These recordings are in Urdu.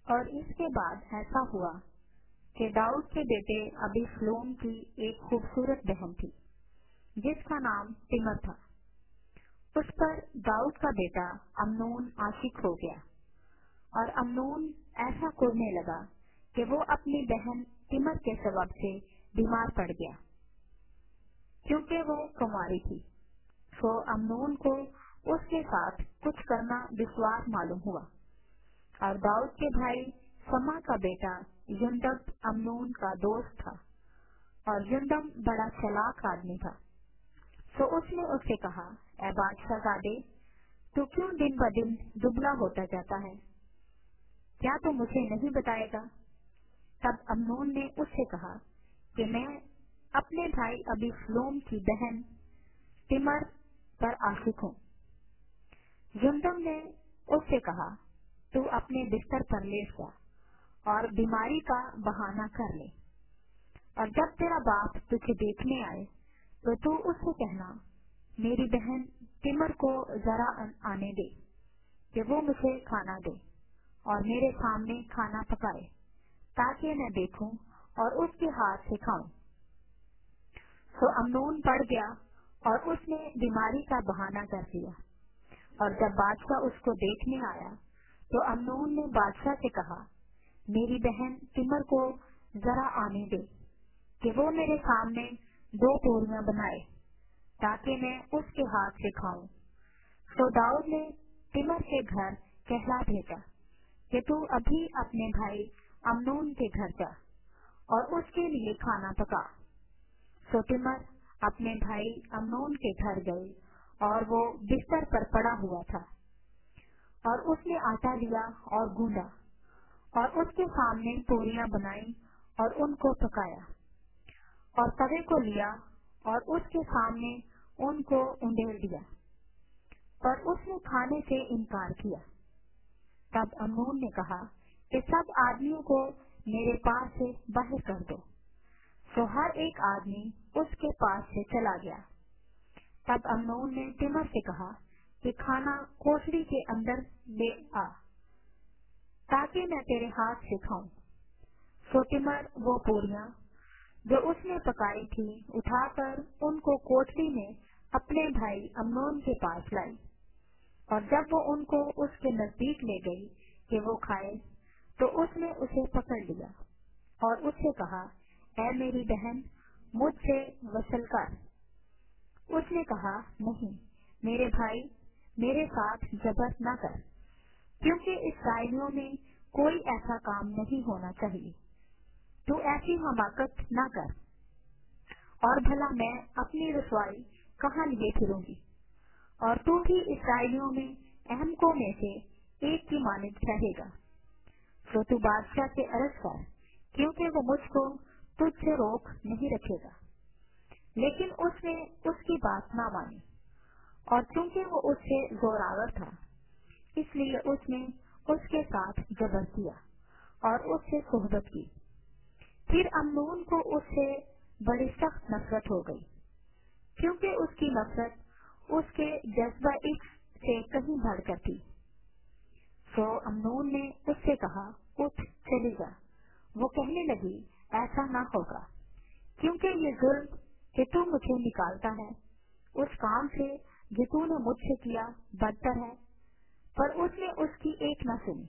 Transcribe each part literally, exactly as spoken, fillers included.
اور اس کے بعد ایسا ہوا کہ داؤد کے بیٹے ابیسلوم کی ایک خوبصورت بہن تھی جس کا نام تمر تھا۔ اس پر داؤد کا بیٹا امنون عاشق ہو گیا، اور امنون ایسا کرنے لگا کہ وہ اپنی بہن تمر کے سبب سے بیمار پڑ گیا کیونکہ وہ کنواری تھی۔ تو امنون کو اس کے ساتھ کچھ کرنا دشوار معلوم ہوا، اور داؤد کے بھائی سما کا بیٹا یندب امنون کا دوست تھا، اور یندب بڑا چلاک آدمی تھا۔ تو اس نے اس سے کہا، اے بادشاہ زادے، تو کیوں دن ب دن دبلا ہوتا جاتا ہے؟ کیا تو مجھے نہیں بتائے گا؟ تب امنون نے اس سے کہا کہ میں اپنے بھائی ابیسلوم کی بہن تمر پر عاشق ہوں۔ یندب نے اس سے کہا، تو اپنے بستر پر لیٹ جا اور بیماری کا بہانہ کر لے، اور جب تیرا باپ تجھے دیکھنے آئے تو تو اس سے کہنا، میری بہن تمر کو ذرا آنے دے کہ وہ مجھے کھانا دے اور میرے سامنے کھانا پکائے تاکہ میں دیکھوں اور اس کے ہاتھ سے کھاؤں۔ تو امنون پڑ گیا اور اس نے بیماری کا بہانہ کر دیا، اور جب بادشاہ اس کو دیکھنے آیا تو امنون نے بادشاہ سے کہا، میری بہن تمر کو ذرا آنے دے کہ وہ میرے سامنے دو پوریاں بنائے تاکہ میں اس کے ہاتھ سے کھاؤں۔ تو داؤد نے تمر کے گھر کہلا بھیجا کہ تو ابھی اپنے بھائی امنون کے گھر جا اور اس کے لیے کھانا پکا۔ تو تمر اپنے بھائی امنون کے گھر گئی، اور وہ بستر پر پڑا ہوا تھا، اور اس نے آٹا لیا اور گوندا اور اس کے سامنے پوریاں بنائی اور ان کو پکایا، اور توے کو لیا اور اس کے سامنے ان کو انڈیل دیا، پر اس نے کھانے سے انکار کیا۔ تب امنون نے کہا کہ سب آدمیوں کو میرے پاس سے باہر کر دو۔ تو ہر ایک آدمی اس کے پاس سے چلا گیا۔ تب امنون نے تمر سے کہا کہ کھانا کوٹڑی کے اندر لے آ تاکہ میں تیرے ہاتھ سے کھاؤں۔ تو تمر وہ پوریاں جو اس نے پکائی تھی اٹھا کر ان کو کوٹڑی میں اپنے بھائی امنون کے پاس لائی، اور جب وہ ان کو اس کے نزدیک لے گئی کہ وہ کھائے تو اس نے اسے پکڑ لیا اور اس سے کہا، اے میری بہن، مجھ سے وصل کر۔ اس نے کہا، نہیں میرے بھائی، میرے ساتھ جبر نہ کر، کیونکہ اسرائیلیوں میں کوئی ایسا کام نہیں ہونا چاہیے۔ تو ایسی حماقت نہ کر، اور بھلا میں اپنی رسوائی کہاں لیے پھروں گی؟ اور تو بھی اسرائیلیوں میں احمقوں میں سے ایک کی مانند رہے گا۔ تو تو بادشاہ سے عرض کر، کیونکہ وہ مجھ کو تجھ سے روک نہیں رکھے گا۔ لیکن اس نے اس کی بات نہ مانی، اور چونکہ وہ اس سے زوراور تھا اس لیے اس نے اس کے ساتھ جبر کیا اور اس سے صحبت کی۔ پھر امنون کو اس سے بڑی سخت نفرت ہو گئی، کیونکہ اس کی نفرت اس کے جذبہ عشق سے کہیں بڑھ کر تھی۔ تو امنون نے اس سے کہا، اٹھ چلی جا۔ وہ کہنے لگی، ایسا نہ ہوگا، کیونکہ یہ ظلم کہ تو مجھے نکالتا ہے اس کام سے جو تو نے مجھ سے کیا بدتر ہے۔ پر اس نے اس کی ایک نہ سنی۔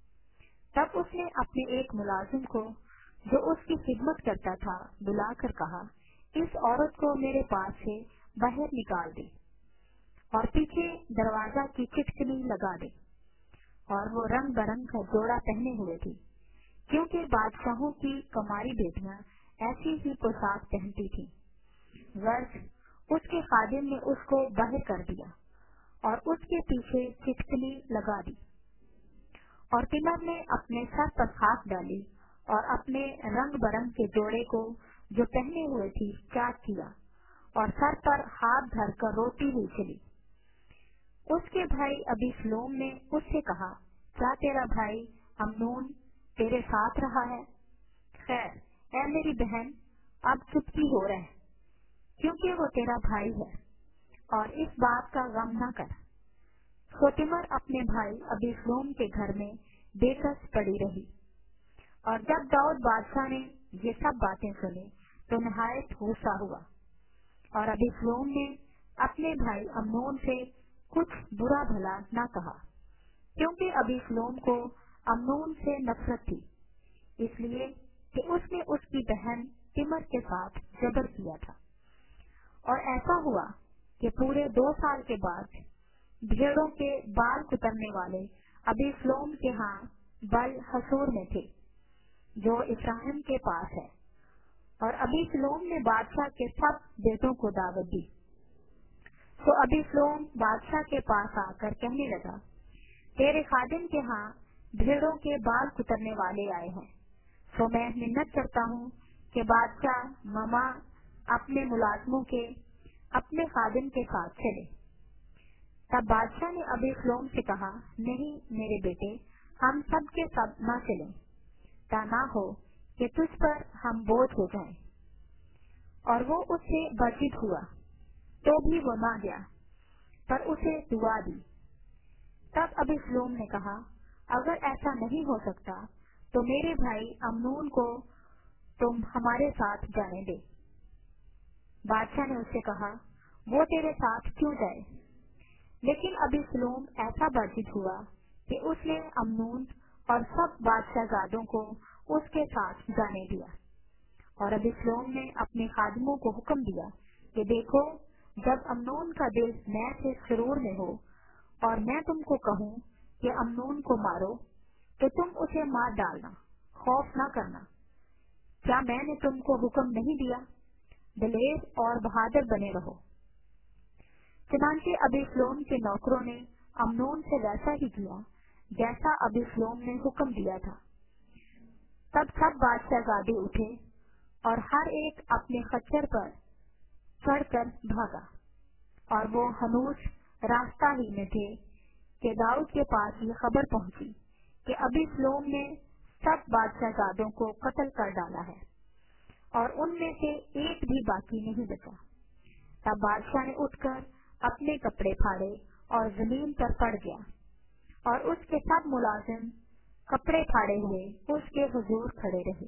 تب اس نے اپنے ایک ملازم کو جو اس کی خدمت کرتا تھا بلا کر کہا، اس عورت کو میرے پاس سے باہر نکال دے اور پیچھے دروازہ کی چٹکنی لگا دے۔ اور وہ رنگ برنگ کا جوڑا پہنے ہوئے تھی، کیونکہ بادشاہوں کی کماری بیٹیاں ایسی ہی پوشاک پہنتی تھی۔ غرض اس کے خادم نے اس کو باہر کر دیا اور اس کے پیچھے چٹکنی لگا دی، اور تمر نے اپنے سر پر ہاتھ ڈالی اور اپنے رنگ برنگ کے جوڑے کو جو پہنے ہوئے تھی چاک کیا، اور سر پر ہاتھ دھر کر روتی ہوئی چلی۔ اس کے بھائی ابیسلوم نے اس سے کہا، کیا تیرا بھائی امنون تیرے ساتھ رہا ہے؟ خیر، اے میری بہن، اب چپکی ہو رہے کیونکہ وہ تیرا بھائی ہے، اور اس بات کا غم نہ کر۔ تو تمر اپنے بھائی ابیسلوم کے گھر میں बेकस पड़ी रही। और जब दाऊद बादशाह ने ये सब बातें सुनी तो नहायत गुस्सा हुआ, और अबीशलोम ने अपने भाई अम्नोन से कुछ बुरा भला न कहा, क्योंकि अबीशलोम को अम्नोन से नफरत थी, इसलिए कि उसने उसकी बहन तिमर के साथ जबर किया था। और ऐसा हुआ कि पूरे दो साल के बाद भेड़ों के बाल कुतरने वाले अबीशलोम के यहाँ बल हसूर में थे, जो इफ्राहिम के पास है। और अबीशलोम ने बादशाह के सब बेटों को दावत दी। तो अबीशलोम बादशाह के पास आकर कहने लगा, तेरे खादिम के यहाँ भेड़ों के बाल कुतरने वाले आए हैं, तो मैं मिन्नत करता हूँ कि बादशाह ममा अपने मुलाजमों के अपने खादिम के साथ चले। तब बादशाह ने अबीशलोम से कहा, नहीं मेरे बेटे, हम सब के सब न चलें, ता ना हो कि तुझ पर हम बोझ हो जाएं। और वो उससे वर्जित हुआ, तो भी वो ना गया, पर उसे दुआ दी। तब अबीशलोम ने कहा, अगर ऐसा नहीं हो सकता तो मेरे भाई अम्नोन को तुम हमारे साथ जाने दे। बादशाह ने उससे कहा, वो तेरे साथ क्यों जाए? लेकिन अबीशलोम ऐसा वर्जित हुआ कि उसने अम्नोन और सब बादशाहजादों को उसके साथ जाने दिया। और अबीशलोम ने अपने खादिमों को हुक्म दिया कि देखो, जब अम्नोन का दिल मैं से सुरूर में हो और मैं तुमको कहूँ कि अम्नोन को मारो, तो तुम उसे मार डालना, खौफ न करना। क्या मैंने तुमको हुक्म नहीं दिया? दिलेर और बहादुर बने रहो। चुनांचे अबीशलोम के नौकरों ने अम्नोन से वैसा ही किया जैसा अबीशलोम ने हुक्म दिया था। तब सब बादशाहजादे उठे और हर एक अपने खच्चर पर चढ़कर भागा, और वो हनूस रास्ता ही में थे कि दाऊद के पास ये खबर पहुंची कि अबीशलोम ने सब बादशाहजादों को कत्ल कर डाला है, और उनमें से एक भी बाकी नहीं बचा। तब बादशाह ने उठकर अपने कपड़े फाड़े और जमीन पर पड़ गया, और उसके सब मुलाजिम कपड़े फाड़े हुए उसके हुजूर खड़े रहे।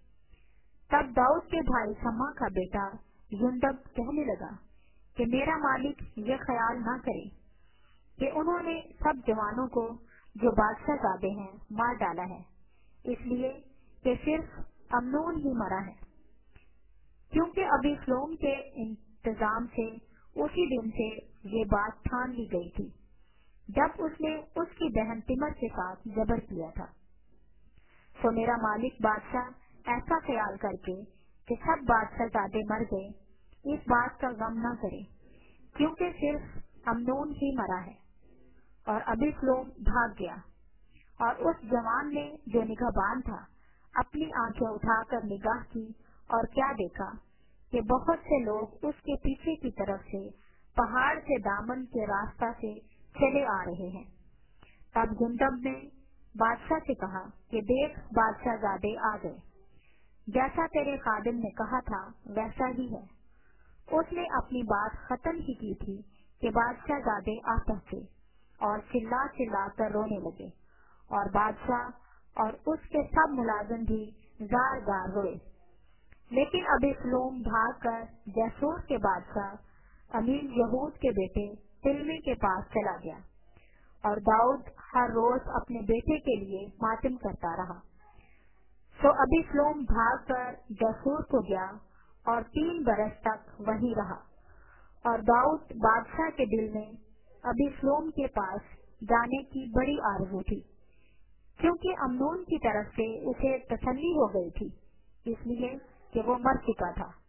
तब दाऊद के भाई शम्मा का बेटा युंदब कहने लगा कि मेरा मालिक ये ख्याल न करे कि उन्होंने सब जवानों को जो बादशाहजादे हैं मार डाला है, इसलिए कि सिर्फ अम्नोन ही मरा है, क्योंकि अबीशलोम के इंतजाम से उसी दिन से ये बात ठान ली गई थी जब उसने उसकी बहन तिमर के साथ जबर किया था। तो मेरा मालिक बादशाह ऐसा ख्याल करके कि सब बादशाहजादे मर गए, इस बात का गम न करे, क्योंकि सिर्फ अम्नोन ही मरा है। और अबीशलोम भाग गया, और उस जवान ने जो निगाहबान था अपनी आंखें उठाकर निगाह की, और क्या देखा कि बहुत से लोग उसके पीछे की तरफ से पहाड़ से दामन के रास्ता से चले आ रहे हैं। तब युंदब ने बादशाह से कहा कि देख, बादशाहजादे आ गए, जैसा तेरे खादिम ने कहा था वैसा ही है। उसने अपनी बात खत्म ही की थी कि बादशाहजादे आ पहुंचे और चिल्ला चिल्ला कर रोने लगे, और बादशाह और उसके सब मुलाजिम भी जार जार रोए। लेकिन अबीशलोम भागकर जैसूर के बादशाह अमीर यहूद के बेटे तिल्मी के पास चला गया, और दाऊद हर रोज अपने बेटे के लिए मातम करता रहा। तो अबीशलोम भागकर जैसूर को गया और तीन बरस तक वहीं रहा। और दाऊद बादशाह के दिल में अबीशलोम के पास जाने की बड़ी आरज़ू थी, क्योंकि अम्नोन की तरफ से उसे तसल्ली हो गई थी, इसलिए कि वो मर चुका था।